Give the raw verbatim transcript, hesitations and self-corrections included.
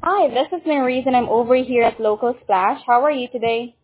Hi, this is Maurice and I'm over here at Local Splash. How are you today?